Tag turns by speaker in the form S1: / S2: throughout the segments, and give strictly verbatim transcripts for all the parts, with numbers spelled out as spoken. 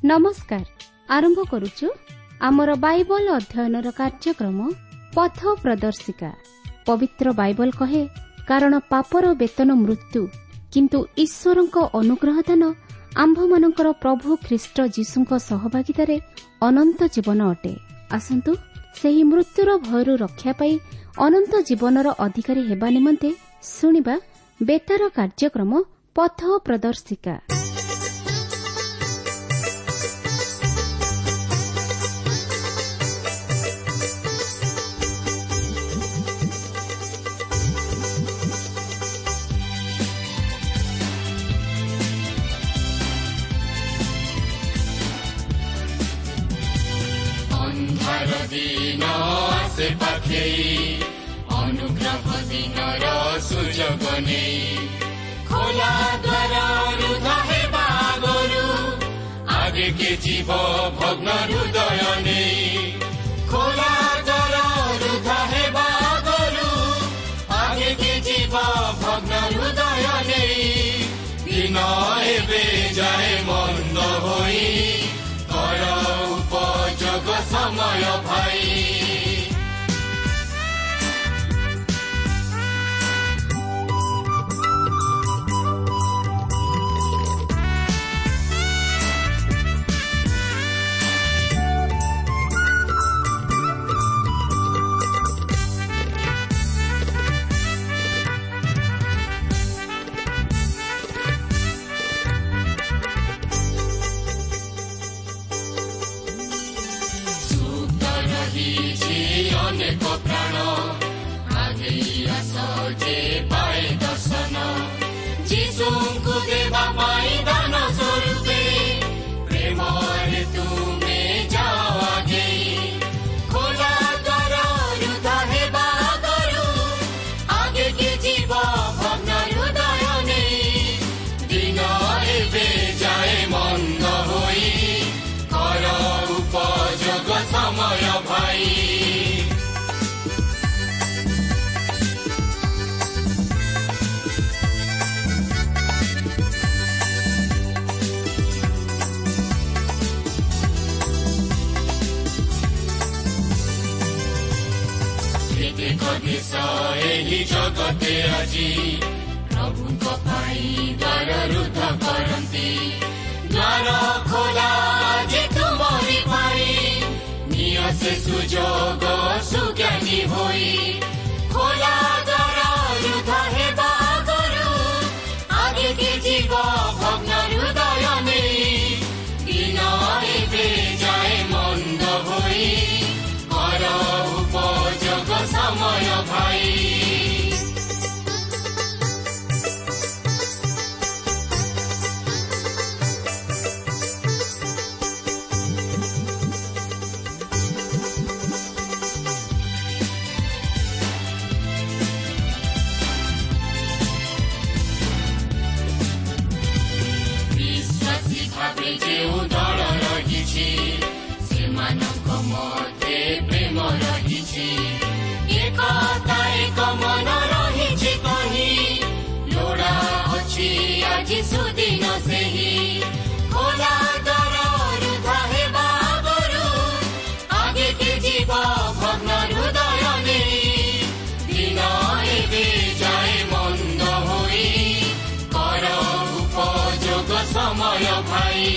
S1: नमस्कार आरंभ करुचु आमर बाइबल अध्ययनर कार्यक्रम पथ प्रदर्शिका। पवित्र बाइबल कहे कारण पापर वेतन मृत्यु किंतु ईश्वरंक अनुग्रह दान आम्भमानंकर प्रभु ख्रीष्ट जीशुंक सहभागितारे अनंत जीवन अटे। आसंतु सेही मृत्युर भयरु रक्षा पाई अनंत जीवनर अधिकारी हेबा निमंते सुनिबा बेतार कार्यक्रम पथ प्रदर्शिका।
S2: से पाखे अनुग्रह दिनर सुजोग नहीं खोला द्वार रुद्ध हेबा आगरु आगे के जीव भग्न हृदय नहीं खोला द्वार रुद्ध हेबा आगरु आगे के जीव भग्न हृदय नहीं दिन एबे जाए मंद होई कर उपयोग समय भाई समय भाई देश एही जगते आजी प्रभुଙ୍କ ପାଇଁ द्वार रुद्ध କରନ୍ତି द्वार खोला जे तुमरी ପାଇଁ निय से सुजोग सुज्ञानी होई खोला द्वार रुद्ध हेबा आगरु आगे के जीव भग्न हृदय नहीं दिन एबे जाए मंद होई कर उपयोग समय भाई विश्वासी भावे जो दल रही सेमानक मध्य प्रेम रही एकता एक मन रही कही लोड़ा अच्छी आज सुदिन से ही खोला द्वार रुद्ध हेबा आगरु आगे के जीव भग्न हृदय नहीं दिन एबे जाए मंद होई कर उपयोग समय भाई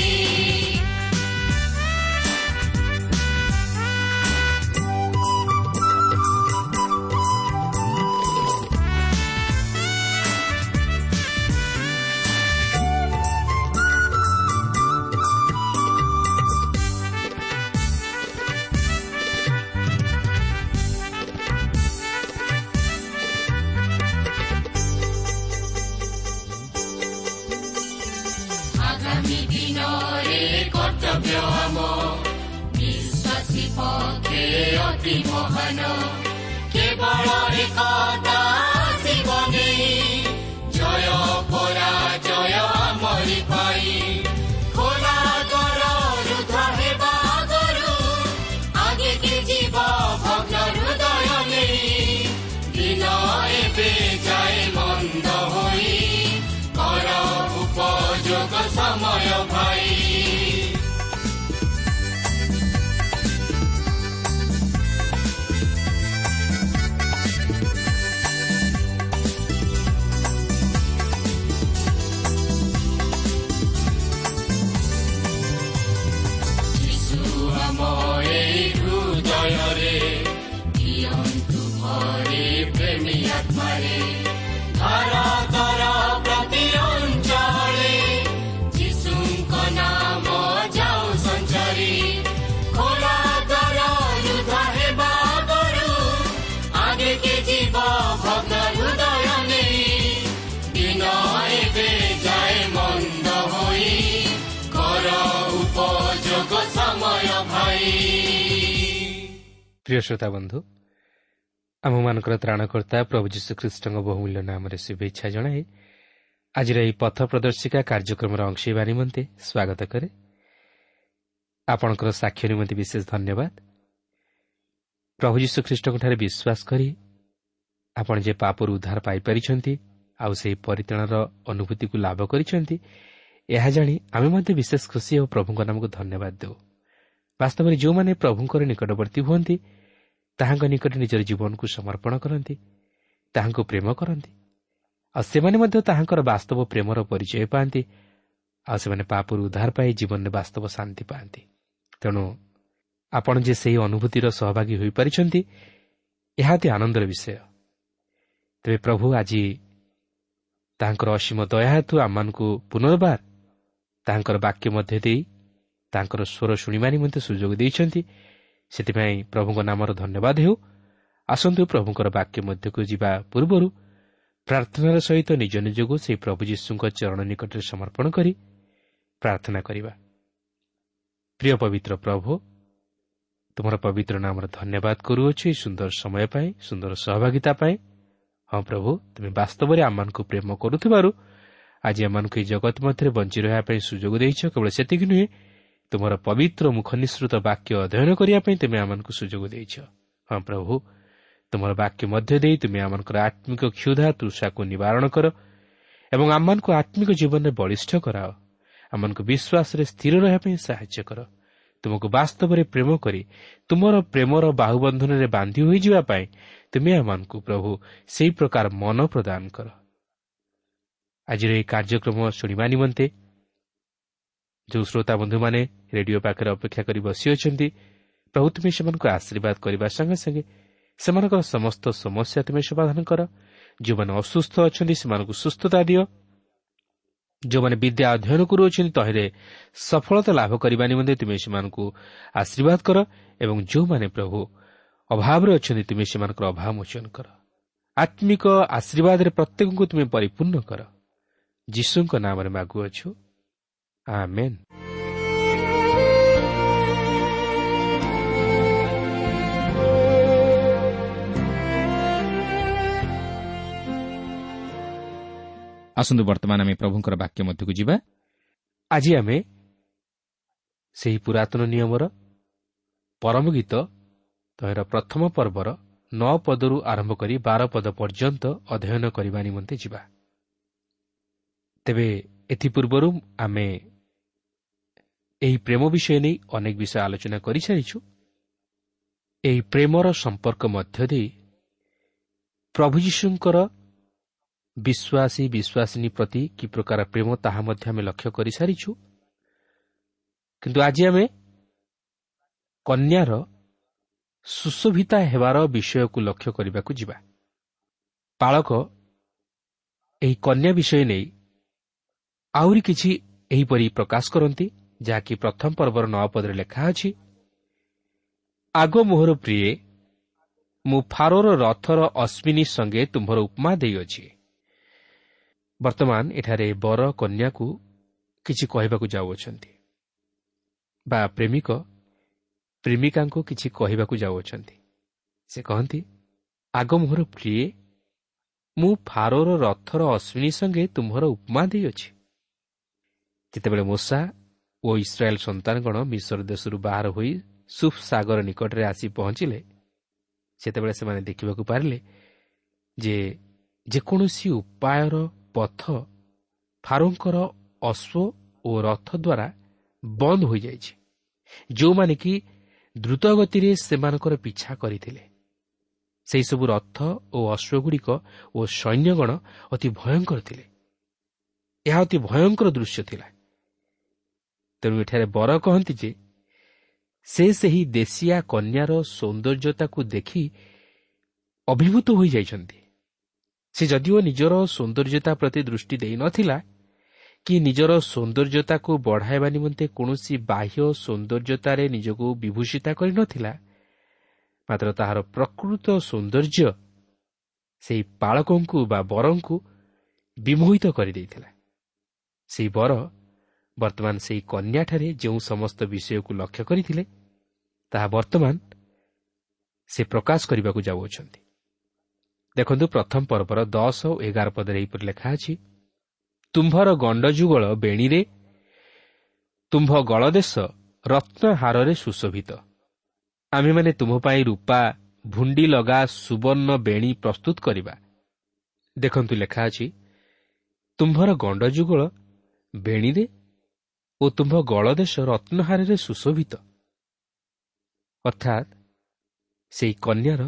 S2: विश्वासी पक्षे अति महान केवल एकता शिवने जय पराजय आमरी पाई खोला द्वार रुद्ध हेबा आगरु आगे के जीव भग्न हृदय नहीं दिन एबे जाए मंद होई कर उपयोग समय भाई
S3: ପ୍ରିୟ ଶ୍ରୋତା ବନ୍ଧୁ, ଆମମାନଙ୍କର ତ୍ରାଣକର୍ତ୍ତା ପ୍ରଭୁ ଯୀଶୁଖ୍ରୀଷ୍ଟଙ୍କ ବହୁମୂଲ୍ୟ ନାମରେ ଶୁଭେଚ୍ଛା ଜଣାଇ ଆଜିର ଏହି ପଥ ପ୍ରଦର୍ଶିକା କାର୍ଯ୍ୟକ୍ରମର ଅଂଶ ହେବା ନିମନ୍ତେ ସ୍ୱାଗତ କରେ। ଆପଣଙ୍କର ସାକ୍ଷ୍ୟ ନିମନ୍ତେ ବିଶେଷ ଧନ୍ୟବାଦ। ପ୍ରଭୁ ଯୀଶୁଖ୍ରୀଷ୍ଟଙ୍କଠାରେ ବିଶ୍ୱାସ କରି ଆପଣ ଯେ ପାପରୁ ଉଦ୍ଧାର ପାଇପାରିଛନ୍ତି, ଆଉ ସେହି ପରିତ୍ରାଣର ଅନୁଭୂତିକୁ ଲାଭ କରିଛନ୍ତି, ଏହା ଜାଣି ଆମେ ମଧ୍ୟ ବିଶେଷ ଖୁସି ଓ ପ୍ରଭୁଙ୍କ ନାମକୁ ଧନ୍ୟବାଦ ଦେଉ। ବାସ୍ତବରେ ଯେଉଁମାନେ ପ୍ରଭୁଙ୍କର ନିକଟବର୍ତ୍ତୀ ହୁଅନ୍ତି, ତାହାଙ୍କ ନିକଟରେ ନିଜର ଜୀବନକୁ ସମର୍ପଣ କରନ୍ତି, ତାହାଙ୍କୁ ପ୍ରେମ କରନ୍ତି, ଆଉ ସେମାନେ ମଧ୍ୟ ତାହାଙ୍କର ବାସ୍ତବ ପ୍ରେମର ପରିଚୟ ପାଆନ୍ତି, ଆଉ ସେମାନେ ପାପରୁ ଉଦ୍ଧାର ପାଇ ଜୀବନରେ ବାସ୍ତବ ଶାନ୍ତି ପାଆନ୍ତି। ତେଣୁ ଆପଣ ଯେ ସେହି ଅନୁଭୂତିର ସହଭାଗୀ ହୋଇପାରିଛନ୍ତି, ଏହା ଅତି ଆନନ୍ଦର ବିଷୟ। ତେବେ ପ୍ରଭୁ ଆଜି ତାହାଙ୍କର ଅସୀମ ଦୟା ହେତୁ ଆମମାନଙ୍କୁ ପୁନର୍ବାର ତାହାଙ୍କର ବାକ୍ୟ ମଧ୍ୟ ଦେଇ ତାଙ୍କର ସ୍ୱର ଶୁଣିବା ନିମନ୍ତେ ସୁଯୋଗ ଦେଇଛନ୍ତି। ସେଥିପାଇଁ ପ୍ରଭୁଙ୍କ ନାମର ଧନ୍ୟବାଦ ହେଉ। ଆସନ୍ତୁ ପ୍ରଭୁଙ୍କର ବାକ୍ୟ ମଧ୍ୟକୁ ଯିବା ପୂର୍ବରୁ ପ୍ରାର୍ଥନାର ସହିତ ନିଜ ନିଜକୁ ସେହି ପ୍ରଭୁ ଯୀଶୁଙ୍କ ଚରଣ ନିକଟରେ ସମର୍ପଣ କରି ପ୍ରାର୍ଥନା କରିବା। ପ୍ରିୟ ପବିତ୍ର ପ୍ରଭୁ, ତୁମର ପବିତ୍ର ନାମର ଧନ୍ୟବାଦ କରୁଅଛୁ ଏହି ସୁନ୍ଦର ସମୟ ପାଇଁ, ସୁନ୍ଦର ସହଭାଗିତା ପାଇଁ। ହଁ ପ୍ରଭୁ, ତୁମେ ବାସ୍ତବରେ ଆମମାନଙ୍କୁ ପ୍ରେମ କରୁଥିବାରୁ ଆଜି ଆମମାନଙ୍କୁ ଏହି ଜଗତ ମଧ୍ୟରେ ବଞ୍ଚି ରହିବା ପାଇଁ ସୁଯୋଗ ଦେଇଛ। କେବଳ ସେତିକି ନୁହେଁ, ତୁମର ପବିତ୍ର ମୁଖ ନିଃସୃତ ବାକ୍ୟ ଅଧ୍ୟୟନ କରିବା ପାଇଁ ତୁମେ ଆମମାନଙ୍କୁ ସୁଯୋଗ ଦେଇଛ। ହଁ ପ୍ରଭୁ, ତୁମର ବାକ୍ୟ ମଧ୍ୟ ଦେଇ ତୁମେ ଆମଙ୍କର ଆତ୍ମିକ କ୍ଷୁଧା ତୃଷାକୁ ନିବାରଣ କର ଏବଂ ଆମମାନଙ୍କୁ ଆତ୍ମିକ ଜୀବନରେ ବଳିଷ୍ଠ କରାଅ। ଆମମାନଙ୍କୁ ବିଶ୍ୱାସରେ ସ୍ଥିର ରହିବା ପାଇଁ ସାହାଯ୍ୟ କର। ତୁମକୁ ବାସ୍ତବରେ ପ୍ରେମ କରି ତୁମର ପ୍ରେମର ବାହୁବନ୍ଧନରେ ବାନ୍ଧି ହୋଇଯିବା ପାଇଁ ତୁମେ ଆମମାନଙ୍କୁ ପ୍ରଭୁ ସେହି ପ୍ରକାର ମନ ପ୍ରଦାନ କର। ଆଜିର ଏହି କାର୍ଯ୍ୟକ୍ରମ ଶୁଣିବା ନିମନ୍ତେ ଯେଉଁ ଶ୍ରୋତା ବନ୍ଧୁମାନେ ରେଡିଓ ପାଖରେ ଅପେକ୍ଷା କରି ବସିଅଛନ୍ତି, ପ୍ରଭୁ ତୁମେ ସେମାନଙ୍କୁ ଆଶୀର୍ବାଦ କରିବା ସଙ୍ଗେ ସଙ୍ଗେ ସେମାନଙ୍କର ସମସ୍ତ ସମସ୍ୟା ତୁମେ ସମାଧାନ କର। ଯେଉଁମାନେ ଅସୁସ୍ଥ ଅଛନ୍ତି ସେମାନଙ୍କୁ ସୁସ୍ଥତା ଦିଅ। ଯେଉଁମାନେ ବିଦ୍ୟା ଅଧ୍ୟୟନ କରୁଅଛନ୍ତି ତହିଁରେ ସଫଳତା ଲାଭ କରିବା ନିମନ୍ତେ ତୁମେ ସେମାନଙ୍କୁ ଆଶୀର୍ବାଦ କର ଏବଂ ଯେଉଁମାନେ ପ୍ରଭୁ ଅଭାବରେ ଅଛନ୍ତି ତୁମେ ସେମାନଙ୍କର ଅଭାବ ମୋଚନ କର। ଆତ୍ମିକ ଆଶୀର୍ବାଦରେ ପ୍ରତ୍ୟେକଙ୍କୁ ତୁମେ ପରିପୂର୍ଣ୍ଣ କର। ଯୀଶୁଙ୍କ ନାମରେ ମାଗୁଅଛୁ, ଆମେନ୍।
S4: ଆସନ୍ତୁ ବର୍ତ୍ତମାନ ଆମେ ପ୍ରଭୁଙ୍କର ବାକ୍ୟ ମଧ୍ୟକୁ ଯିବା।
S3: ଆଜି ଆମେ ସେହି ପୁରାତନ ନିୟମର ପରମ ଗୀତ ତହିଁର ପ୍ରଥମ ପର୍ବର ନଅ ପଦରୁ ଆରମ୍ଭ କରି ବାର ପଦ ପର୍ଯ୍ୟନ୍ତ ଅଧ୍ୟୟନ କରିବା ନିମନ୍ତେ ଯିବା। ତେବେ ଏଥିପୂର୍ବରୁ ଆମେ ଏହି ପ୍ରେମ ବିଷୟ ନେଇ ଅନେକ ବିଷୟ ଆଲୋଚନା କରିସାରିଛୁ। ଏହି ପ୍ରେମର ସମ୍ପର୍କ ମଧ୍ୟ ଦେଇ ପ୍ରଭୁ ଯୀଶୁଙ୍କର ବିଶ୍ୱାସୀ ବିଶ୍ୱାସିନୀ ପ୍ରତି କି ପ୍ରକାର ପ୍ରେମ ତାହା ମଧ୍ୟ ଆମେ ଲକ୍ଷ୍ୟ କରିସାରିଛୁ। କିନ୍ତୁ ଆଜି ଆମେ କନ୍ୟାର ସୁଶୋଭିତା ହେବାର ବିଷୟକୁ ଲକ୍ଷ୍ୟ କରିବାକୁ ଯିବା। ପାଳକ ଏହି କନ୍ୟା ବିଷୟ ନେଇ ଆହୁରି କିଛି ଏହିପରି ପ୍ରକାଶ କରନ୍ତି, ଯାହାକି ପ୍ରଥମ ପର୍ବର ନଅ ପଦରେ ଲେଖା ଅଛି, ଆଗ ମୋହର ପ୍ରିୟେ, ମୁଁ ଫାରୋର ରଥର ଅଶ୍ମିନୀ ସଙ୍ଗେ ତୁମ୍ଭର ଉପମା ଦେଇଅଛି। ବର୍ତ୍ତମାନ ଏଠାରେ ବର କନ୍ୟାକୁ କିଛି କହିବାକୁ ଯାଉଅଛନ୍ତି ବା ପ୍ରେମିକ ପ୍ରେମିକାଙ୍କୁ କିଛି କହିବାକୁ ଯାଉଅଛନ୍ତି। ସେ କହନ୍ତି, ଆଗ ମୋହର ପ୍ରିୟେ, ମୁଁ ଫାରୋର ରଥର ଅଶ୍ମିନୀ ସଙ୍ଗେ ତୁମ୍ଭର ଉପମା ଦେଇଅଛି। ଯେତେବେଳେ ମୋଶା ଓ ଇସ୍ରାଏଲ ସନ୍ତାନଗଣ ମିଶ୍ର ଦେଶରୁ ବାହାର ହୋଇ ସୁଫ୍ ସାଗର ନିକଟରେ ଆସି ପହଞ୍ଚିଲେ, ସେତେବେଳେ ସେମାନେ ଦେଖିବାକୁ ପାରିଲେ ଯେ ଯେକୌଣସି ଉପାୟର ପଥ ଫାରୋଙ୍କର ଅଶ୍ୱ ଓ ରଥ ଦ୍ୱାରା ବନ୍ଦ ହୋଇଯାଇଛି। ଯେଉଁମାନେ କି ଦ୍ରୁତଗତିରେ ସେମାନଙ୍କର ପିଛା କରିଥିଲେ, ସେହିସବୁ ରଥ ଓ ଅଶ୍ୱଗୁଡ଼ିକ ଓ ସୈନ୍ୟଗଣ ଅତି ଭୟଙ୍କର ଥିଲେ। ଏହା ଅତି ଭୟଙ୍କର ଦୃଶ୍ୟ ଥିଲା। ତେଣୁ ଏଠାରେ ବର କହନ୍ତି ଯେ ସେ ସେହି ଦେଶିଆ କନ୍ୟାର ସୌନ୍ଦର୍ଯ୍ୟତାକୁ ଦେଖି ଅଭିଭୂତ ହୋଇଯାଇଛନ୍ତି। ସେ ଯଦିଓ ନିଜର ସୌନ୍ଦର୍ଯ୍ୟତା ପ୍ରତି ଦୃଷ୍ଟି ଦେଇନଥିଲା କି ନିଜର ସୌନ୍ଦର୍ଯ୍ୟତାକୁ ବଢ଼ାଇବା ନିମନ୍ତେ କୌଣସି ବାହ୍ୟ ସୌନ୍ଦର୍ଯ୍ୟତାରେ ନିଜକୁ ବିଭୂଷିତା କରିନଥିଲା, ମାତ୍ର ତାହାର ପ୍ରକୃତ ସୌନ୍ଦର୍ଯ୍ୟ ସେହି ପାଳକଙ୍କୁ ବା ବରଙ୍କୁ ବିମୋହିତ କରିଦେଇଥିଲା। ସେହି ବର ବର୍ତ୍ତମାନ ସେହି କନ୍ୟାଠାରେ ଯେଉଁ ସମସ୍ତ ବିଷୟକୁ ଲକ୍ଷ୍ୟ କରିଥିଲେ, ତାହା ବର୍ତ୍ତମାନ ସେ ପ୍ରକାଶ କରିବାକୁ ଯାଉଅଛନ୍ତି। ଦେଖନ୍ତୁ, ପ୍ରଥମ ପର୍ବର ଦଶ ଓ ଏଗାର ପଦରେ ଏହିପରି ଲେଖା ଅଛି, ତୁମ୍ଭର ଗଣ୍ଡଯୁଗଳ ବେଣୀରେ, ତୁମ୍ଭ ଗଳଦେଶ ରତ୍ନହାରରେ ସୁଶୋଭିତ। ଆମେମାନେ ତୁମ୍ଭ ପାଇଁ ରୂପା ଭୁଣ୍ଡି ଲଗା ସୁବର୍ଣ୍ଣ ବେଣୀ ପ୍ରସ୍ତୁତ କରିବା। ଦେଖନ୍ତୁ, ଲେଖା ଅଛି, ତୁମ୍ଭର ଗଣ୍ଡଯୁଗଳ ବେଣୀରେ ଓ ତୁମ୍ଭ ଗଳଦେଶ ରତ୍ନହାରରେ ସୁଶୋଭିତ। ଅର୍ଥାତ୍ ସେହି କନ୍ୟାର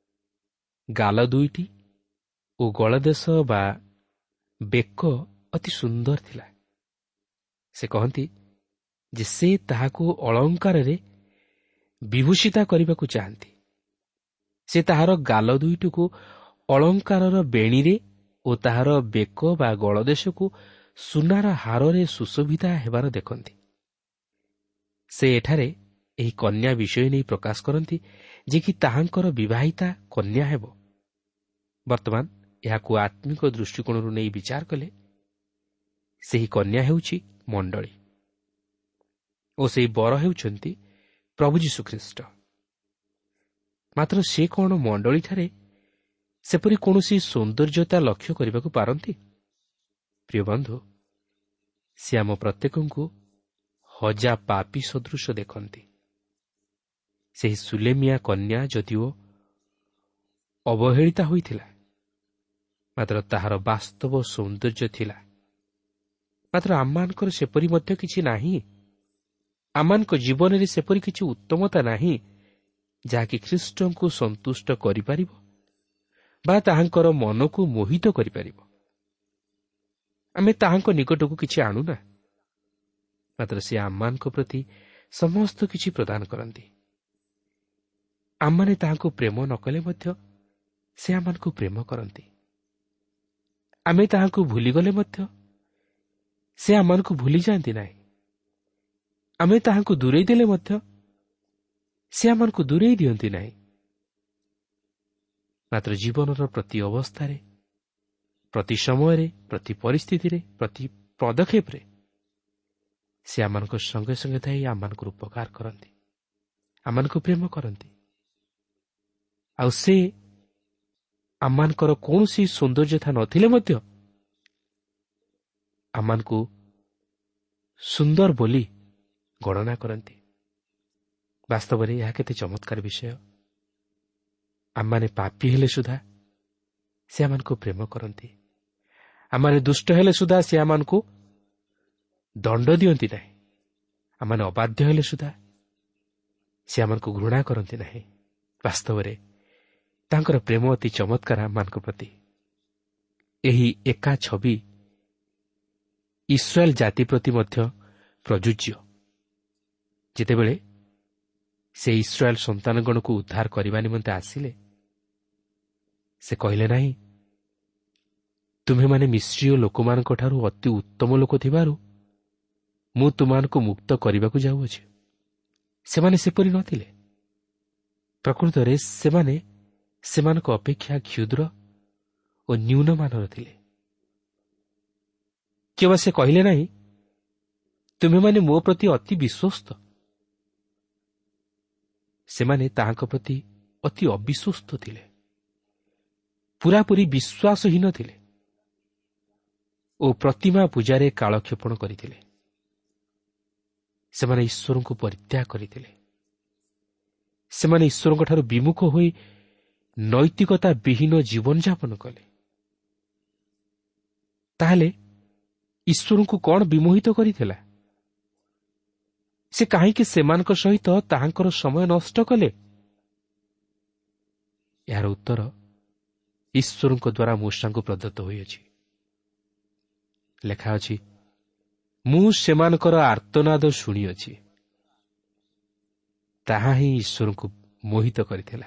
S3: ଗାଲ ଦୁଇଟି ଓ ଗଳଦେଶ ବା ବେକ ଅତି ସୁନ୍ଦର ଥିଲା। ସେ କହନ୍ତି ଯେ ସେ ତାହାକୁ ଅଳଙ୍କାରରେ ବିଭୂଷିତା କରିବାକୁ ଚାହାନ୍ତି। ସେ ତାହାର ଗାଲ ଦୁଇଟିକୁ ଅଳଙ୍କାରର ବେଣୀରେ ଓ ତାହାର ବେକ ବା ଗଳଦେଶକୁ ସୁନାର ହାରରେ ସୁଶୋଭିତା ହେବାର ଦେଖନ୍ତି। ସେ ଏଠାରେ ଏହି କନ୍ୟା ବିଷୟ ନେଇ ପ୍ରକାଶ କରନ୍ତି ଯେ କି ତାହାଙ୍କର ବିବାହିତା କନ୍ୟା ହେବ। ବର୍ତ୍ତମାନ ଏହାକୁ ଆତ୍ମିକ ଦୃଷ୍ଟିକୋଣରୁ ନେଇ ବିଚାର କଲେ ସେହି କନ୍ୟା ହେଉଛି ମଣ୍ଡଳୀ ଓ ସେହି ବର ହେଉଛନ୍ତି ପ୍ରଭୁ ଯୀଶୁଖ୍ରୀଷ୍ଟ। ମାତ୍ର ସେ କ'ଣ ମଣ୍ଡଳୀଠାରେ ସେପରି କୌଣସି ସୌନ୍ଦର୍ଯ୍ୟତା ଲକ୍ଷ୍ୟ କରିବାକୁ ପାରନ୍ତି? ପ୍ରିୟ ବନ୍ଧୁ, ସେ ଆମ ପ୍ରତ୍ୟେକଙ୍କୁ ହଜା ପାପୀ ସଦୃଶ ଦେଖନ୍ତି। ସେହି ସୁଲେମିଆ କନ୍ୟା ଯଦିଓ ଅବହେଳିତା ହୋଇଥିଲା, ମାତ୍ର ତାହାର ବାସ୍ତବ ସୌନ୍ଦର୍ଯ୍ୟ ଥିଲା। ମାତ୍ର ଆମମାନଙ୍କର ସେପରି ମଧ୍ୟ କିଛି ନାହିଁ। ଆମମାନଙ୍କ ଜୀବନରେ ସେପରି କିଛି ଉତ୍ତମତା ନାହିଁ ଯାହାକି ଖ୍ରୀଷ୍ଟଙ୍କୁ ସନ୍ତୁଷ୍ଟ କରିପାରିବ ବା ତାହାଙ୍କର ମନକୁ ମୋହିତ କରିପାରିବ। ଆମେ ତାହାଙ୍କ ନିକଟକୁ କିଛି ଆଣୁନା, ମାତ୍ର ସେ ଆମମାନଙ୍କ ପ୍ରତି ସମସ୍ତ କିଛି ପ୍ରଦାନ କରନ୍ତି। ଆମମାନେ ତାହାଙ୍କୁ ପ୍ରେମ ନ କଲେ ମଧ୍ୟ ସେ ଆମମାନଙ୍କୁ ପ୍ରେମ କରନ୍ତି। ଆମେ ତାହାଙ୍କୁ ଭୁଲିଗଲେ ମଧ୍ୟ ସେ ଆମମାନଙ୍କୁ ଭୁଲି ଯାଆନ୍ତି ନାହିଁ। ଆମେ ତାହାଙ୍କୁ ଦୂରେଇ ଦେଲେ ମଧ୍ୟ ସେ ଆମମାନଙ୍କୁ ଦୂରେଇ ଦିଅନ୍ତି ନାହିଁ। ମାତ୍ର ଜୀବନର ପ୍ରତି ଅବସ୍ଥାରେ, ପ୍ରତି ସମୟରେ, ପ୍ରତି ପରିସ୍ଥିତିରେ, ପ୍ରତି ପଦକ୍ଷେପରେ ସେ ଆମମାନଙ୍କ ସଙ୍ଗେ ସଙ୍ଗେ ଥାଇ ଆମମାନଙ୍କୁ ଉପକାର କରନ୍ତି, ଆମମାନଙ୍କୁ ପ୍ରେମ କରନ୍ତି। ଆଉ ସେ ଆମମାନଙ୍କର କୌଣସି ସୌନ୍ଦର୍ଯ୍ୟତା ନଥିଲେ ମଧ୍ୟ ଆମମାନଙ୍କୁ ସୁନ୍ଦର ବୋଲି ଗଣନା କରନ୍ତି। ବାସ୍ତବରେ ଏହା କେତେ ଚମତ୍କାର ବିଷୟ। ଆମମାନେ ପାପୀ ହେଲେ ସୁଦ୍ଧା ସେ ଆମମାନଙ୍କୁ ପ୍ରେମ କରନ୍ତି। ଆମମାନେ ଦୁଷ୍ଟ ହେଲେ ସୁଦ୍ଧା ସେ ଆମମାନଙ୍କୁ ଦଣ୍ଡ ଦିଅନ୍ତି ନାହିଁ। ଆମମାନେ ଅବାଧ୍ୟ ହେଲେ ସୁଦ୍ଧା ସେ ଆମମାନଙ୍କୁ ଘୃଣା କରନ୍ତି ନାହିଁ। ବାସ୍ତବରେ ତାଙ୍କର ପ୍ରେମ ଅତି ଚମତ୍କାର ଆମମାନଙ୍କ ପ୍ରତି। ଏହି ଏକା ଛବି ଇସ୍ରାଏଲ ଜାତି ପ୍ରତି ମଧ୍ୟ ପ୍ରଯୁଜ୍ୟ। ଯେତେବେଳେ ସେ ଇସ୍ରାଏଲ ସନ୍ତାନଗଣକୁ ଉଦ୍ଧାର କରିବା ନିମନ୍ତେ ଆସିଲେ, ସେ କହିଲେ ନାହିଁ, ତୁମେମାନେ ମିଶ୍ରୀୟ ଲୋକମାନଙ୍କଠାରୁ ଅତି ଉତ୍ତମ ଲୋକ ଥିବାରୁ ମୁଁ ତୁମମାନଙ୍କୁ ମୁକ୍ତ କରିବାକୁ ଯାଉଅଛି। ସେମାନେ ସେପରି ନଥିଲେ। ପ୍ରକୃତରେ ସେମାନେ ସେମାନଙ୍କ ଅପେକ୍ଷା କ୍ଷୁଦ୍ର ଓ ନ୍ୟୁନମାନର ଥିଲେ। କେବଳ ସେ କହିଲେ ନାହିଁ, ତୁମେମାନେ ମୋ ପ୍ରତି ଅତି ବିଶ୍ୱସ୍ତ। ସେମାନେ ତାହାଙ୍କ ପ୍ରତି ଅତି ଅବିଶ୍ୱସ୍ତ ଥିଲେ, ପୁରାପୁରି ବିଶ୍ୱାସହୀନ ଥିଲେ ଓ ପ୍ରତିମା ପୂଜାରେ କାଳକ୍ଷେପଣ କରିଥିଲେ। ସେମାନେ ଈଶ୍ୱରଙ୍କୁ ପରିତ୍ୟାଗ କରିଥିଲେ। ସେମାନେ ଈଶ୍ୱରଙ୍କଠାରୁ ବିମୁଖ ହୋଇ ନୈତିକତା ବିହୀନ ଜୀବନଯାପନ କଲେ। ତାହେଲେ ଈଶ୍ୱରଙ୍କୁ କ'ଣ ବିମୋହିତ କରିଥିଲା? ସେ କାହିଁକି ସେମାନଙ୍କ ସହିତ ତାହାଙ୍କର ସମୟ ନଷ୍ଟ କଲେ? ଏହାର ଉତ୍ତର ଈଶ୍ୱରଙ୍କ ଦ୍ୱାରା ମୂଷାଙ୍କୁ ପ୍ରଦତ୍ତ ହୋଇଅଛି। ଲେଖା ଅଛି, ମୁଁ ସେମାନଙ୍କର ଆର୍ତ୍ତନାଦ ଶୁଣିଅଛି। ତାହା ହିଁ ଈଶ୍ୱରଙ୍କୁ ମୋହିତ କରିଥିଲା।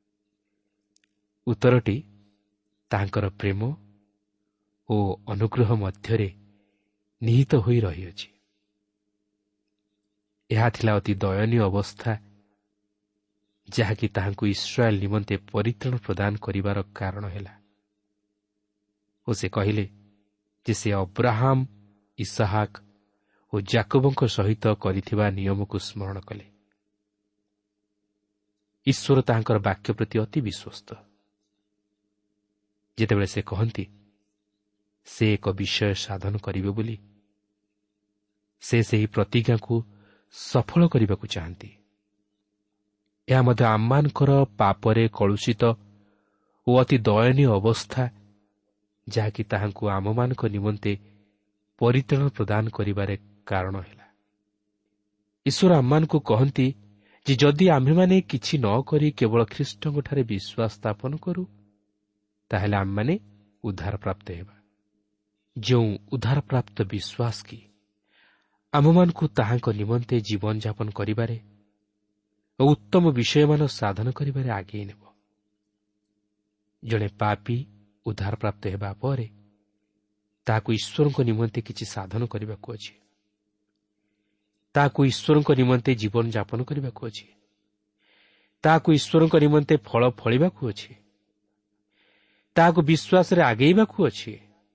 S3: ଉତ୍ତରଟି ତାହାଙ୍କର ପ୍ରେମ ଓ ଅନୁଗ୍ରହ ମଧ୍ୟରେ ନିହିତ ହୋଇ ରହିଅଛି। ଏହା ଥିଲା ଅତି ଦୟନୀୟ ଅବସ୍ଥା, ଯାହାକି ତାହାଙ୍କୁ ଇସ୍ରାଏଲ ନିମନ୍ତେ ପରିତ୍ରାଣ ପ୍ରଦାନ କରିବାର କାରଣ ହେଲା। ଓ ସେ କହିଲେ ଯେ ସେ ଅବ୍ରାହମ, ଇସାହାକ ଓ ଜାକବଙ୍କ ସହିତ କରିଥିବା ନିୟମକୁ ସ୍ମରଣ କଲେ। ଈଶ୍ୱର ତାହାଙ୍କର ବାକ୍ୟ ପ୍ରତି ଅତି ବିଶ୍ୱସ୍ତ। ଯେତେବେଳେ ସେ କହନ୍ତି ସେ ଏକ ବିଷୟ ସାଧନ କରିବେ ବୋଲି, ସେ ସେହି ପ୍ରତିଜ୍ଞାକୁ ସଫଳ କରିବାକୁ ଚାହାନ୍ତି। ଏହା ମଧ୍ୟ ଆମମାନଙ୍କର ପାପରେ କଳୁଷିତ ଓ ଅତି ଦୟନୀୟ ଅବସ୍ଥା, ଯାହାକି ତାହାଙ୍କୁ ଆମମାନଙ୍କ ନିମନ୍ତେ ପରିତ୍ରାଣ ପ୍ରଦାନ କରିବାରେ କାରଣ ହେଲା। ଈଶ୍ୱର ଆମମାନଙ୍କୁ କହନ୍ତି ଯେ ଯଦି ଆମ୍ଭେମାନେ କିଛି ନ କରି କେବଳ ଖ୍ରୀଷ୍ଟଙ୍କଠାରେ ବିଶ୍ୱାସ ସ୍ଥାପନ କରୁ, ତାହେଲେ ଆମେମାନେ ଉଦ୍ଧାରପ୍ରାପ୍ତ ହେବା। ଯେଉଁ ଉଦ୍ଧାରପ୍ରାପ୍ତ ବିଶ୍ୱାସ କି ଆମମାନଙ୍କୁ ତାହାଙ୍କ ନିମନ୍ତେ ଜୀବନଯାପନ କରିବାରେ ଓ ଉତ୍ତମ ବିଷୟମାନ ସାଧନ କରିବାରେ ଆଗେଇ ନେବ। ଜଣେ ପାପୀ ଉଦ୍ଧାରପ୍ରାପ୍ତ ହେବା ପରେ ତାହାକୁ ଈଶ୍ୱରଙ୍କ ନିମନ୍ତେ କିଛି ସାଧନ କରିବାକୁ ଅଛି। ତାହାକୁ ଈଶ୍ୱରଙ୍କ ନିମନ୍ତେ ଜୀବନଯାପନ କରିବାକୁ ଅଛି। ତାହାକୁ ଈଶ୍ୱରଙ୍କ ନିମନ୍ତେ ଫଳ ଫଳିବାକୁ ଅଛି। ତାହାକୁ ବିଶ୍ୱାସରେ ଆଗେଇବାକୁ ଅଛି।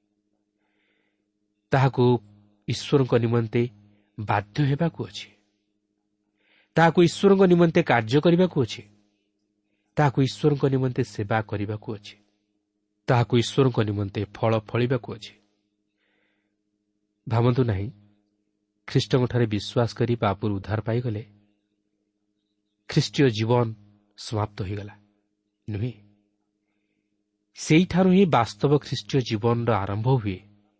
S3: ତାହାକୁ ଈଶ୍ୱରଙ୍କ ନିମନ୍ତେ ବାଧ୍ୟ ହେବାକୁ ଅଛି। ତାହାକୁ ଈଶ୍ୱରଙ୍କ ନିମନ୍ତେ କାର୍ଯ୍ୟ କରିବାକୁ ଅଛି। ତାହାକୁ ଈଶ୍ୱରଙ୍କ ନିମନ୍ତେ ସେବା କରିବାକୁ ଅଛି। ତାହାକୁ ଈଶ୍ୱରଙ୍କ ନିମନ୍ତେ ଫଳ ଫଳିବାକୁ ଅଛି। ଭାବନ୍ତୁ ନାହିଁ, ଖ୍ରୀଷ୍ଟଙ୍କଠାରେ ବିଶ୍ୱାସ କରି ପାପରୁ ଉଦ୍ଧାର ପାଇଗଲେ ଖ୍ରୀଷ୍ଟୀୟ ଜୀବନ ସମାପ୍ତ ହୋଇଗଲା। ନୁହେଁ, ସେଇଠାରୁ ହିଁ ବାସ୍ତବ ଖ୍ରୀଷ୍ଟୀୟ ଜୀବନର ଆରମ୍ଭ ହୁଏ।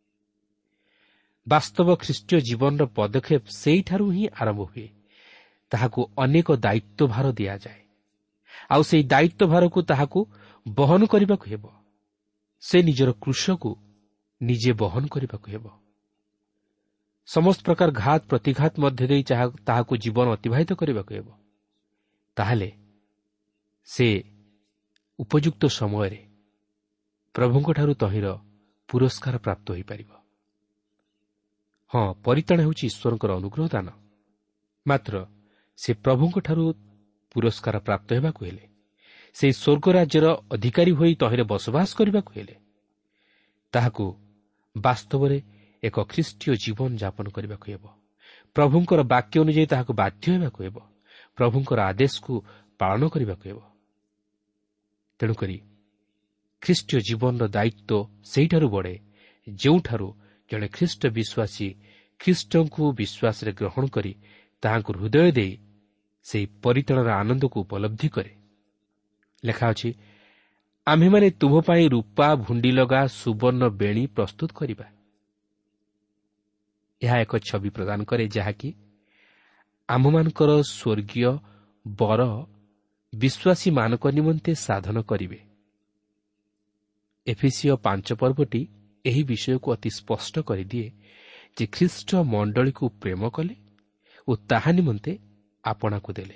S3: ବାସ୍ତବ ଖ୍ରୀଷ୍ଟୀୟ ଜୀବନର ପଦକ୍ଷେପ ସେଇଠାରୁ ହିଁ ଆରମ୍ଭ ହୁଏ। ତାହାକୁ ଅନେକ ଦାୟିତ୍ୱଭାର ଦିଆଯାଏ, ଆଉ ସେହି ଦାୟିତ୍ୱଭାରକୁ ତାହାକୁ ବହନ କରିବାକୁ ହେବ। ସେ ନିଜର କ୍ରୁଶକୁ ନିଜେ ବହନ କରିବାକୁ ହେବ। ସମସ୍ତ ପ୍ରକାର ଘାତ ପ୍ରତିଘାତ ମଧ୍ୟ ଦେଇ ତାହାକୁ ଜୀବନ ଅତିବାହିତ କରିବାକୁ ହେବ। ତାହେଲେ ସେ ଉପଯୁକ୍ତ ସମୟରେ ପ୍ରଭୁଙ୍କଠାରୁ ତହିଁର ପୁରସ୍କାର ପ୍ରାପ୍ତ ହୋଇପାରିବ। ହଁ, ପରିତ୍ରାଣ ହେଉଛି ଈଶ୍ୱରଙ୍କର ଅନୁଗ୍ରହ ଦାନ। ମାତ୍ର ସେ ପ୍ରଭୁଙ୍କଠାରୁ ପୁରସ୍କାର ପ୍ରାପ୍ତ ହେବାକୁ ହେଲେ, ସେହି ସ୍ୱର୍ଗ ରାଜ୍ୟର ଅଧିକାରୀ ହୋଇ ତହିଁରେ ବସବାସ କରିବାକୁ ହେଲେ, ତାହାକୁ ବାସ୍ତବରେ ଏକ ଖ୍ରୀଷ୍ଟୀୟ ଜୀବନ ଯାପନ କରିବାକୁ ହେବ। ପ୍ରଭୁଙ୍କର ବାକ୍ୟ ଅନୁଯାୟୀ ତାହାକୁ ବାଧ୍ୟ ହେବାକୁ ହେବ। ପ୍ରଭୁଙ୍କର ଆଦେଶକୁ ପାଳନ କରିବାକୁ ହେବ। ତେଣୁକରି ଖ୍ରୀଷ୍ଟୀୟ ଜୀବନର ଦାୟିତ୍ୱ ସେହିଠାରୁ ବଢ଼େ ଯେଉଁଠାରୁ ଜଣେ ଖ୍ରୀଷ୍ଟ ବିଶ୍ୱାସୀ ଖ୍ରୀଷ୍ଟଙ୍କୁ ବିଶ୍ୱାସରେ ଗ୍ରହଣ କରି ତାହାଙ୍କୁ ହୃଦୟ ଦେଇ ସେହି ପରିତ୍ରାଣର ଆନନ୍ଦକୁ ଉପଲବ୍ଧି କରେ। ଲେଖା ଅଛି, ଆମ୍ଭେମାନେ ତୁମ୍ଭ ପାଇଁ ରୂପା ଭୁଣ୍ଡି ଲଗା ସୁବର୍ଣ୍ଣ ବେଣୀ ପ୍ରସ୍ତୁତ କରିବା। ଏହା ଏକ ଛବି ପ୍ରଦାନ କରେ, ଯାହାକି ଆମ୍ଭମାନଙ୍କର ସ୍ୱର୍ଗୀୟ ବର ବିଶ୍ୱାସୀମାନଙ୍କ ନିମନ୍ତେ ସାଧନ କରିବେ। ଏଫେସୀୟ ପାଞ୍ଚ ପର୍ବଟି ଏହି ବିଷୟକୁ ଅତି ସ୍ପଷ୍ଟ କରିଦିଏ ଯେ ଖ୍ରୀଷ୍ଟ ମଣ୍ଡଳୀକୁ ପ୍ରେମ କଲେ ଓ ତାହା ନିମନ୍ତେ ଆପଣାକୁ ଦେଲେ।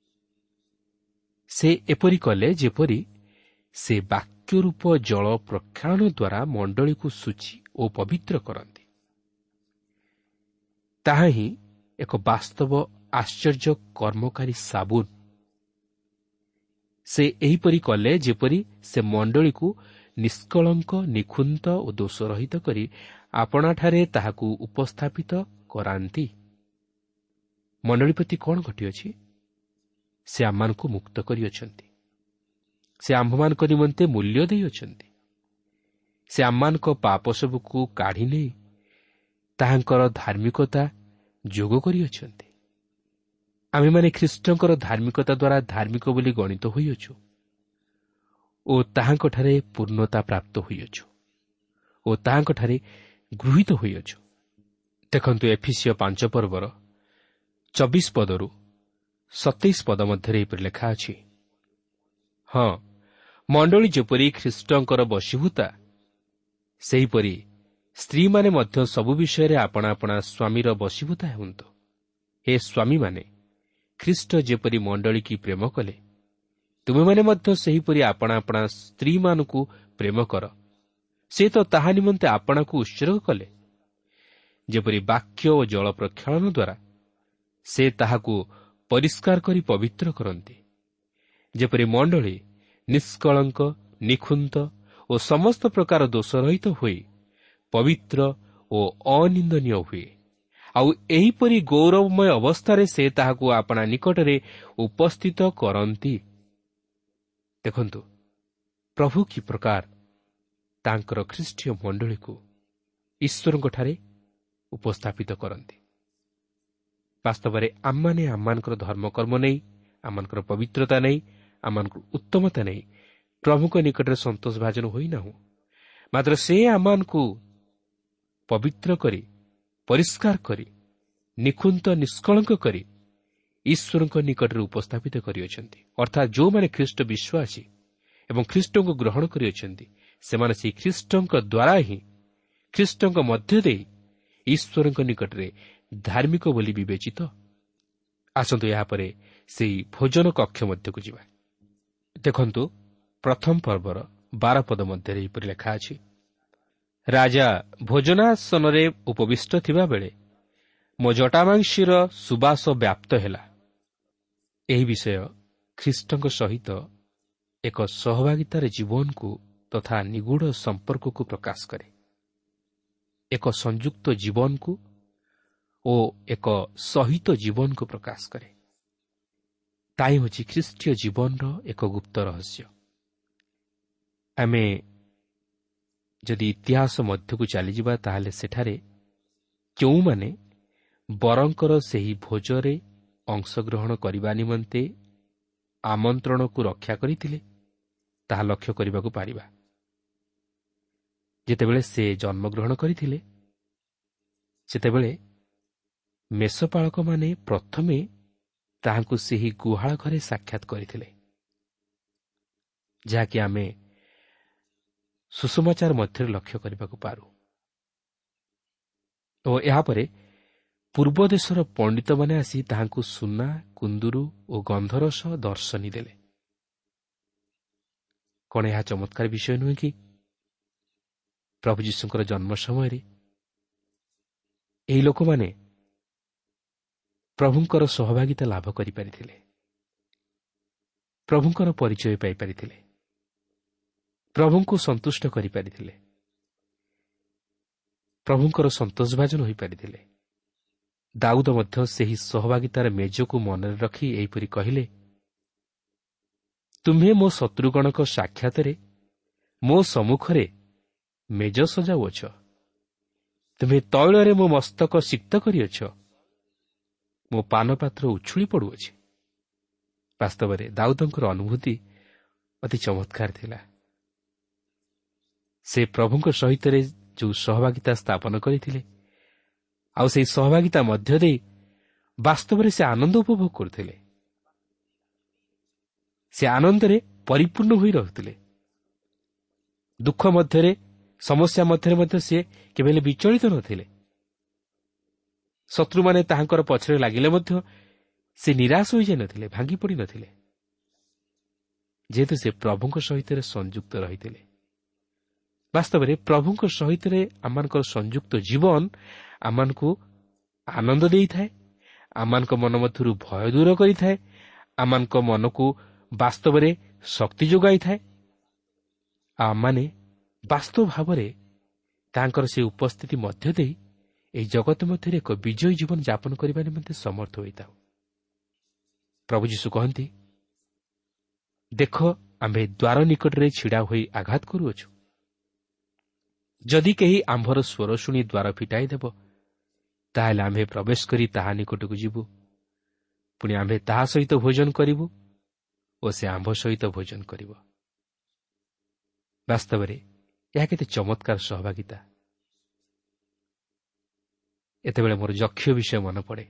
S3: ସେ ଏପରି କଲେ ଯେପରି ସେ ବାକ୍ୟରୂପ ଜଳ ପ୍ରକ୍ଷାଳନ ଦ୍ୱାରା ମଣ୍ଡଳୀକୁ ଶୁଚି ଓ ପବିତ୍ର କରନ୍ତି। ତାହା ହିଁ ଏକ ବାସ୍ତବ ଆଶ୍ଚର୍ଯ୍ୟ କର୍ମକାରୀ ସାବୁନ। ସେ ଏହିପରି କଲେ ଯେପରି ସେ ମଣ୍ଡଳୀକୁ ନିଷ୍କଳଙ୍କ, ନିଖୁନ୍ତ ଓ ଦୋଷରହିତ କରି ଆପଣାଠାରେ ତାହାକୁ ଉପସ୍ଥାପିତ କରାନ୍ତି। ମଣ୍ଡଳୀ ପ୍ରତି କ'ଣ ଘଟିଅଛି? ସେ ଆମମାନଙ୍କୁ ମୁକ୍ତ କରିଅଛନ୍ତି। ସେ ଆମ୍ଭମାନଙ୍କ ନିମନ୍ତେ ମୂଲ୍ୟ ଦେଇଅଛନ୍ତି। ସେ ଆମମାନଙ୍କ ପାପ ସବୁକୁ କାଢ଼ି ନେଇ ତାହାଙ୍କର ଧାର୍ମିକତା ଯୋଗ କରିଅଛନ୍ତି। ଆମେମାନେ ଖ୍ରୀଷ୍ଟଙ୍କର ଧାର୍ମିକତା ଦ୍ୱାରା ଧାର୍ମିକ ବୋଲି ଗଣିତ ହୋଇଅଛୁ ଓ ତାହାଙ୍କଠାରେ ପୂର୍ଣ୍ଣତା ପ୍ରାପ୍ତ ହୋଇଅଛୁ ଓ ତାହାଙ୍କଠାରେ ଗୃହୀତ ହୋଇଅଛୁ। ଦେଖନ୍ତୁ, ଏଫେସୀୟ ପାଞ୍ଚ ପର୍ବର ଚବିଶ ପଦରୁ ସତେଇଶ ପଦ ମଧ୍ୟରେ ଏପରି ଲେଖା ଅଛି, ହଁ, ମଣ୍ଡଳୀ ଯେପରି ଖ୍ରୀଷ୍ଟଙ୍କର ବଶୀଭୂତା, ସେହିପରି ସ୍ତ୍ରୀମାନେ ମଧ୍ୟ ସବୁ ବିଷୟରେ ଆପଣା ଆପଣା ସ୍ୱାମୀର ବଶୀଭୂତା ହୁଅନ୍ତୁ। ହେ ସ୍ୱାମୀମାନେ, ଖ୍ରୀଷ୍ଟ ଯେପରି ମଣ୍ଡଳୀକି ପ୍ରେମ କଲେ, ତୁମେମାନେ ମଧ୍ୟ ସେହିପରି ଆପଣା ଆପଣା ସ୍ତ୍ରୀମାନଙ୍କୁ ପ୍ରେମ କର। ସେ ତ ତାହା ନିମନ୍ତେ ଆପଣାକୁ ଉତ୍ସର୍ଗ କଲେ, ଯେପରି ବାକ୍ୟ ଓ ଜଳ ପ୍ରକ୍ଷାଳନ ଦ୍ୱାରା ସେ ତାହାକୁ ପରିଷ୍କାର କରି ପବିତ୍ର କରନ୍ତି, ଯେପରି ମଣ୍ଡଳୀ ନିଷ୍କଳଙ୍କ, ନିଖୁନ୍ତ ଓ ସମସ୍ତ ପ୍ରକାର ଦୋଷରହିତ ହୋଇ ପବିତ୍ର ଓ ଅନିନ୍ଦନୀୟ ହୁଏ। ଆଉ ଏହିପରି ଗୌରବମୟ ଅବସ୍ଥାରେ ସେ ତାହାକୁ ଆପଣା ନିକଟରେ ଉପସ୍ଥିତ କରନ୍ତି। ଦେଖନ୍ତୁ, ପ୍ରଭୁ କି ପ୍ରକାର ତାଙ୍କର ଖ୍ରୀଷ୍ଟୀୟ ମଣ୍ଡଳୀକୁ ଈଶ୍ୱରଙ୍କଠାରେ ଉପସ୍ଥାପିତ କରନ୍ତି। ବାସ୍ତବରେ ଆମମାନେ ଆମମାନଙ୍କର ଧର୍ମକର୍ମ ନେଇ, ଆମମାନଙ୍କର ପବିତ୍ରତା ନେଇ, ଆମମାନଙ୍କର ଉତ୍ତମତା ନେଇ ପ୍ରଭୁଙ୍କ ନିକଟରେ ସନ୍ତୋଷ ଭାଜନ ହୋଇନାହୁଁ। ମାତ୍ର ସେ ଆମମାନଙ୍କୁ ପବିତ୍ର କରି, ପରିଷ୍କାର କରି, ନିଖୁନ୍ତ ନିଷ୍କଳଙ୍କ କରି ଈଶ୍ୱରଙ୍କ ନିକଟରେ ଉପସ୍ଥାପିତ କରିଅଛନ୍ତି। ଅର୍ଥାତ୍ ଯେଉଁମାନେ ଖ୍ରୀଷ୍ଟ ବିଶ୍ୱାସୀ ଏବଂ ଖ୍ରୀଷ୍ଟଙ୍କୁ ଗ୍ରହଣ କରିଅଛନ୍ତି, ସେମାନେ ସେହି ଖ୍ରୀଷ୍ଟଙ୍କ ଦ୍ୱାରା ହିଁ, ଖ୍ରୀଷ୍ଟଙ୍କ ମଧ୍ୟ ଦେଇ ଈଶ୍ୱରଙ୍କ ନିକଟରେ ଧାର୍ମିକ ବୋଲି ବିବେଚିତ। ଆସନ୍ତୁ ଏହାପରେ ସେହି ଭୋଜନ କକ୍ଷ ମଧ୍ୟକୁ ଯିବା। ଦେଖନ୍ତୁ, ପ୍ରଥମ ପର୍ବର ବାର ପଦ ମଧ୍ୟରେ ଏହିପରି ଲେଖା ଅଛି, ରାଜା ଭୋଜନାସନରେ ଉପବିଷ୍ଟ ଥିବାବେଳେ ମୋ ଜଟାମାଂସୀର ସୁବାସ ବ୍ୟାପ୍ତ ହେଲା। ଏହି ବିଷୟ ଖ୍ରୀଷ୍ଟଙ୍କ ସହିତ ଏକ ସହଭାଗିତାର ଜୀବନକୁ ତଥା ନିଗୁଢ଼ ସମ୍ପର୍କକୁ ପ୍ରକାଶ କରେ। ଏକ ସଂଯୁକ୍ତ ଜୀବନକୁ ଓ ଏକ ସହିତ ଜୀବନକୁ ପ୍ରକାଶ କରେ। ତାହା ହେଉଛି ଖ୍ରୀଷ୍ଟୀୟ ଜୀବନର ଏକ ଗୁପ୍ତ ରହସ୍ୟ। ଆମେ ଯଦି ଇତିହାସ ମଧ୍ୟକୁ ଚାଲିଯିବା, ତାହେଲେ ସେଠାରେ କେଉଁମାନେ ବରଙ୍କର ସେହି ଭୋଜରେ ଅଂଶଗ୍ରହଣ କରିବା ନିମନ୍ତେ ଆମନ୍ତ୍ରଣକୁ ରକ୍ଷା କରିଥିଲେ, ତାହା ଲକ୍ଷ୍ୟ କରିବାକୁ ପାରିବା। ଯେତେବେଳେ ସେ ଜନ୍ମଗ୍ରହଣ କରିଥିଲେ, ସେତେବେଳେ ମେଷପାଳକମାନେ ପ୍ରଥମେ ତାହାଙ୍କୁ ସେହି ଗୁହାଳ ଘରେ ସାକ୍ଷାତ କରିଥିଲେ, ଯାହାକି ଆମେ ସୁସମାଚାର ମଧ୍ୟରେ ଲକ୍ଷ୍ୟ କରିବାକୁ ପାରୁ। ଓ ଏହାପରେ ପୂର୍ବ ଦେଶର ପଣ୍ଡିତମାନେ ଆସି ତାହାଙ୍କୁ ସୁନା, କୁନ୍ଦୁରୁ ଓ ଗନ୍ଧରସ ଦର୍ଶନୀ ଦେଲେ। କ'ଣ ଏହା ଚମତ୍କାର ବିଷୟ ନୁହେଁ କି? ପ୍ରଭୁ ଯୀଶୁଙ୍କର ଜନ୍ମ ସମୟରେ ଏହି ଲୋକମାନେ ପ୍ରଭୁଙ୍କର ସହଭାଗିତା ଲାଭ କରିପାରିଥିଲେ, ପ୍ରଭୁଙ୍କର ପରିଚୟ ପାଇପାରିଥିଲେ, ପ୍ରଭୁଙ୍କୁ ସନ୍ତୁଷ୍ଟ କରିପାରିଥିଲେ, ପ୍ରଭୁଙ୍କର ସନ୍ତୋଷଭାଜନ ହୋଇପାରିଥିଲେ। ଦାଉଦ ମଧ୍ୟ ସେହି ସହଭାଗିତାର ମେଜକୁ ମନରେ ରଖି ଏହିପରି କହିଲେ, ତୁମ୍ଭେ ମୋ ଶତ୍ରୁଗଣଙ୍କ ସାକ୍ଷାତରେ ମୋ ସମ୍ମୁଖରେ ମେଜ ସଜାଉଅଛ, ତୁମ୍ଭେ ତୈଳରେ ମୋ ମସ୍ତକ ସିକ୍ତ କରିଅଛ, ମୋ ପାନପାତ୍ର ଉଛୁଳି ପଡ଼ୁଅଛି। ବାସ୍ତବରେ ଦାଉଦଙ୍କର ଅନୁଭୂତି ଅତି ଚମତ୍କାର ଥିଲା। ସେ ପ୍ରଭୁଙ୍କ ସହିତ ଯେଉଁ ସହଭାଗିତା ସ୍ଥାପନ କରିଥିଲେ, ଆଉ ସେହି ସହଭାଗିତା ମଧ୍ୟ ଦେଇ ବାସ୍ତବରେ ସେ ଆନନ୍ଦ ଉପଭୋଗ କରୁଥିଲେ। ସେ ଆନନ୍ଦରେ ପରିପୂର୍ଣ୍ଣ ହୋଇ ରହୁଥିଲେ। ଦୁଃଖ ମଧ୍ୟରେ, ସମସ୍ୟା ମଧ୍ୟରେ ମଧ୍ୟ ସେ କେବେ ହେଲେ ବିଚଳିତ ନଥିଲେ। ଶତ୍ରୁମାନେ ତାହାଙ୍କର ପଛରେ ଲାଗିଲେ ମଧ୍ୟ ସେ ନିରାଶ ହୋଇଯାଇନଥିଲେ, ଭାଙ୍ଗି ପଡ଼ିନଥିଲେ, ଯେହେତୁ ସେ ପ୍ରଭୁଙ୍କ ସହିତ ସଂଯୁକ୍ତ ରହିଥିଲେ। ବାସ୍ତବରେ ପ୍ରଭୁଙ୍କ ସହିତ ଆମମାନଙ୍କର ସଂଯୁକ୍ତ ଜୀବନ ଆମମାନଙ୍କୁ ଆନନ୍ଦ ଦେଇଥାଏ, ଆମମାନଙ୍କ ମନ ମଧ୍ୟରୁ ଭୟ ଦୂର କରିଥାଏ, ଆମମାନଙ୍କ ମନକୁ ବାସ୍ତବରେ ଶକ୍ତି ଯୋଗାଇଥାଏ। ଆମମାନେ ବାସ୍ତବ ଭାବରେ ତାଙ୍କର ସେ ଉପସ୍ଥିତି ମଧ୍ୟ ଦେଇ ଏହି ଜଗତ ମଧ୍ୟରେ ଏକ ବିଜୟୀ ଜୀବନ ଯାପନ କରିବା ନିମନ୍ତେ ସମର୍ଥ ହୋଇଥାଉ। ପ୍ରଭୁ ଯୀଶୁ କହନ୍ତି, ଦେଖ, ଆମ୍ଭେ ଦ୍ୱାର ନିକଟରେ ଛିଡ଼ା ହୋଇ ଆଘାତ କରୁଅଛୁ। ଯଦି କେହି ଆମ୍ଭର ସ୍ୱର ଶୁଣି ଦ୍ୱାର ଫିଟାଇ ଦେବ, ତାହେଲେ ଆମ୍ଭେ ପ୍ରବେଶ କରି ତାହା ନିକଟକୁ ଯିବୁ, ପୁଣି ଆମ୍ଭେ ତାହା ସହିତ ଭୋଜନ କରିବୁ ଓ ସେ ଆମ୍ଭ ସହିତ ଭୋଜନ କରିବ। ବାସ୍ତବରେ ଏହା କେତେ ଚମତ୍କାର ସହଭାଗିତା। ଏତେବେଳେ ମୋର ଯକ୍ଷ ବିଷୟ ମନେ ପଡ଼େ।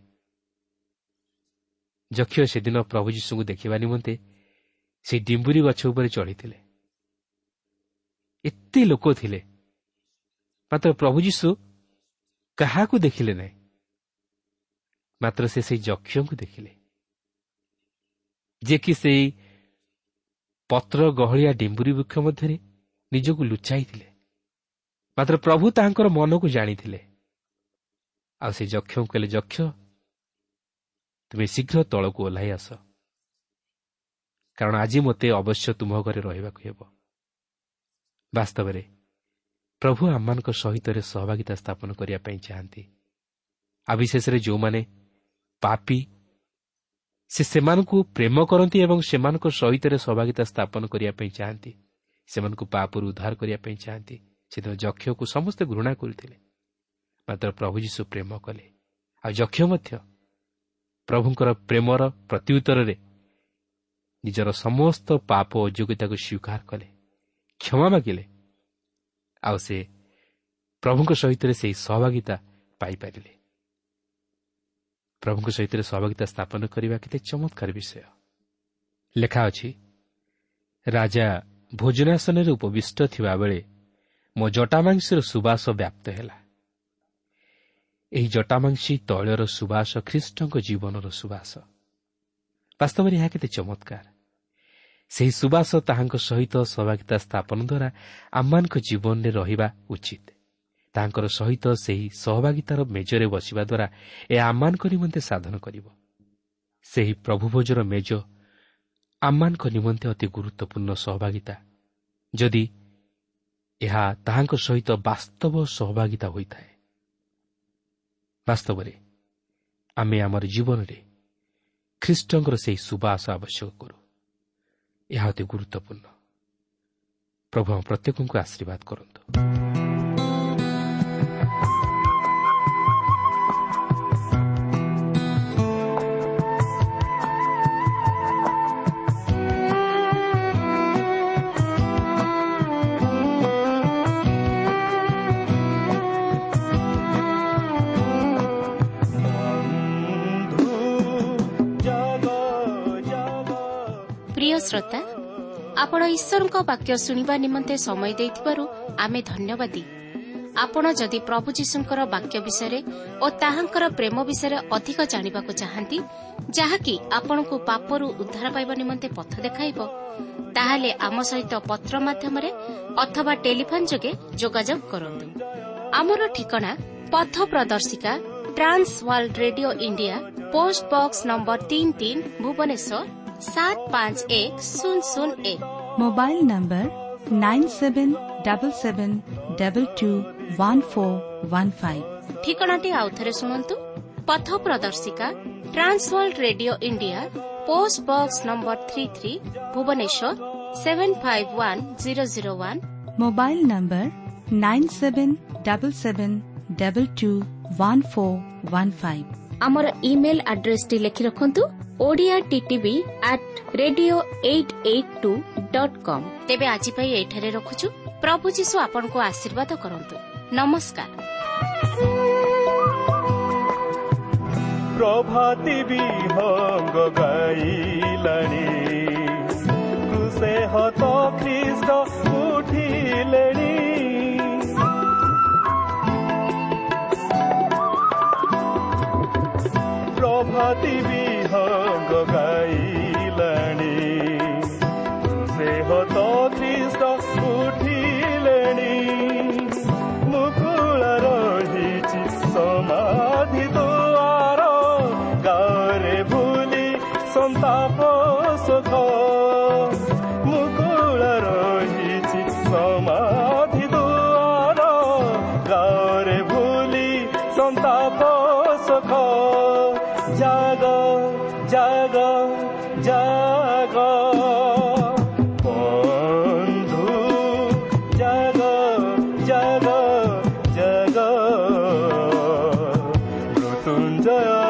S3: ଯକ୍ଷ ସେଦିନ ପ୍ରଭୁ ଯୀଶୁଙ୍କୁ ଦେଖିବା ନିମନ୍ତେ ସେହି ଡିମ୍ବୁରି ଗଛ ଉପରେ ଚଢ଼ିଥିଲେ। ଏତେ ଲୋକ ଥିଲେ, ମାତ୍ର ପ୍ରଭୁ ଯୀଶୁ କାହାକୁ ଦେଖିଲେ ନାହିଁ, ମାତ୍ର ସେ ସେହି ଯକ୍ଷଙ୍କୁ ଦେଖିଲେ, ଯିଏକି ସେହି ପତ୍ର ଗହଳିଆ ଡିମ୍ବୁରି ବୃକ୍ଷ ମଧ୍ୟରେ ନିଜକୁ ଲୁଚାଇଥିଲେ। ମାତ୍ର ପ୍ରଭୁ ତାହାଙ୍କର ମନକୁ ଜାଣିଥିଲେ, ଆଉ ସେ ଯକ୍ଷଙ୍କୁ କହିଲେ, ଯକ୍ଷ, ତୁମେ ଶୀଘ୍ର ତଳକୁ ଓହ୍ଲାଇ ଆସ, କାରଣ ଆଜି ମୋତେ ଅବଶ୍ୟ ତୁମ ଘରେ ରହିବାକୁ ହେବ। ବାସ୍ତବରେ ପ୍ରଭୁ ଆମମାନଙ୍କ ସହିତ ସହଭାଗିତା ସ୍ଥାପନ କରିବା ପାଇଁ ଚାହାନ୍ତି। ଆଉ ବିଶେଷରେ ଯେଉଁମାନେ ପାପୀ ସେ ସେମାନଙ୍କୁ ପ୍ରେମ କରନ୍ତି ଏବଂ ସେମାନଙ୍କ ସହିତ ସହଭାଗିତା ସ୍ଥାପନ କରିବା ପାଇଁ ଚାହାନ୍ତି। ସେମାନଙ୍କୁ ପାପରୁ ଉଦ୍ଧାର କରିବା ପାଇଁ ଚାହାନ୍ତି। ସେଦିନ ଯକ୍ଷକୁ ସମସ୍ତେ ଘୃଣା କରୁଥିଲେ, ମାତ୍ର ପ୍ରଭୁ ଯୀଶୁ ପ୍ରେମ କଲେ। ଆଉ ଯକ୍ଷ ମଧ୍ୟ ପ୍ରଭୁଙ୍କର ପ୍ରେମର ପ୍ରତ୍ୟୁତ୍ତରରେ ନିଜର ସମସ୍ତ ପାପ ଓ ଯୋଗ୍ୟତାକୁ ସ୍ୱୀକାର କଲେ, କ୍ଷମା ମାଗିଲେ, ଆଉ ସେ ପ୍ରଭୁଙ୍କ ସହିତ ସେହି ସହଭାଗିତା ପାଇପାରିଲେ। ପ୍ରଭୁଙ୍କ ସହିତ ସହଭାଗିତା ସ୍ଥାପନ କରିବା କେତେ ଚମତ୍କାର ବିଷୟ। ଲେଖା ଅଛି, ରାଜା ଭୋଜନାସନରେ ଉପବିଷ୍ଟ ଥିବାବେଳେ ମୋ ଜଟାମାଂସୀର ସୁବାସ ବ୍ୟାପ୍ତ ହେଲା। ଏହି ଜଟାମାଂସୀ ତୈଳର ସୁବାସ ଖ୍ରୀଷ୍ଟଙ୍କ ଜୀବନର ସୁବାସ। ବାସ୍ତବରେ ଏହା କେତେ ଚମତ୍କାର। ସେହି ସୁବାସ ତାହାଙ୍କ ସହିତ ସହଭାଗିତା ସ୍ଥାପନ ଦ୍ୱାରା ଆମମାନଙ୍କ ଜୀବନରେ ରହିବା ଉଚିତ। ତାହାଙ୍କର ସହିତ ସେହି ସହଭାଗିତାର ମେଜରେ ବସିବା ଦ୍ୱାରା ଏହା ଆମମାନଙ୍କ ନିମନ୍ତେ ସାଧନ କରିବ। ସେହି ପ୍ରଭୁ ଭୋଜର ମେଜ ଆମମାନଙ୍କ ନିମନ୍ତେ ଅତି ଗୁରୁତ୍ୱପୂର୍ଣ୍ଣ ସହଭାଗିତା, ଯଦି ଏହା ତାହାଙ୍କ ସହିତ ବାସ୍ତବ ସହଭାଗିତା ହୋଇଥାଏ। ବାସ୍ତବରେ ଆମେ ଆମର ଜୀବନରେ ଖ୍ରୀଷ୍ଟଙ୍କର ସେହି ସୁବାସ ଆବଶ୍ୟକ କରୁ। ଏହା ଅତି ଗୁରୁତ୍ୱପୂର୍ଣ୍ଣ। ପ୍ରଭୁ ଆମ ପ୍ରତ୍ୟେକଙ୍କୁ ଆଶୀର୍ବାଦ କରନ୍ତୁ।
S1: প্রিয় শ্রোতা, ଆପଣ ଈଶ୍ୱରଙ୍କ ବାକ୍ୟ ଶୁଣିବା ନିମନ୍ତେ ସମୟ ଦେଇଥିବାରୁ ଆମେ ଧନ୍ୟବାଦୀ। ଆପଣ ଯଦି ପ୍ରଭୁ ଯୀଶୁଙ୍କର ବାକ୍ୟ ବିଷୟରେ ଓ ତାହାଙ୍କର ପ୍ରେମ ବିଷୟରେ ଅଧିକ ଜାଣିବାକୁ ଚାହାନ୍ତି, ଯାହାକି ଆପଣଙ୍କୁ ପାପରୁ ଉଦ୍ଧାର ପାଇବା ନିମନ୍ତେ ପଥ ଦେଖାଇବ, ତାହେଲେ ଆମ ସହିତ ପତ୍ର ମାଧ୍ୟମରେ ଅଥବା ଟେଲିଫୋନ ଯୋଗେ ଯୋଗାଯୋଗ କରନ୍ତୁ। ଆମର ଠିକଣା ପଥ ପ୍ରଦର୍ଶିକା, Trans World Radio India, post box number ତିନି ତିନି, ଭୁବନେଶ୍ୱର ସାତ ପାଞ୍ଚ ଏକ ଶୂନ ଶୂନ ଏକ।
S5: Mobile number nine seven double seven double two one four one five.
S1: ଠିକଣାଟି ଆଉଥରେ ଶୁଣନ୍ତୁ। ପଥ ପ୍ରଦର୍ଶିକା, Trans World Radio India, post box number three three, Bhubaneswar seven five one zero zero one.
S5: Mobile number nine seven double seven double two one four one five.
S1: ଆମର email ଆଡ୍ରେସଟି ଲେଖି ରଖନ୍ତୁ, Odia TTV at radio eight eight two dot com. ତେବେ ଆଜି ପାଇଁ ଏଠାରେ ରଖୁଛୁ। ପ୍ରଭୁ ଯୀଶୁ ଆପଣଙ୍କୁ ଆଶୀର୍ବାଦ କରନ୍ତୁ। ନମସ୍କାର।
S6: ପ୍ରଭାତି ବିହଙ୍ଗ ଗାଇଲାଣି, କ୍ରୁଶେ ହତ ଖ୍ରୀଷ୍ଟ ଉଠିଲେଣି। ପ୍ରଭାତି ବିହଙ୍ଗ ଗାଇଲାଣି, କ୍ରୁଶେ ହତ ଖ୍ରୀଷ୍ଟ ଉଠିଲେଣି। ମୁକୁଳ ରହିଛି ସମାଧି ଦୁଆର, ଗାଁରେ ଭୁଲି ସନ୍ତାପ ଶୋକ। ମୁକୁଳ ରହିଛି ସମାଧି ଦୁଆର, ଗାଁରେ ଭୁଲି ସନ୍ତାପ ଶୋକ। ଜାଗ ଜାଗ ଜାଗ ବନ୍ଧୁ, ଜାଗ ଜାଗ ଜାଗ ମୃତ୍ୟୁଞ୍ଜୟ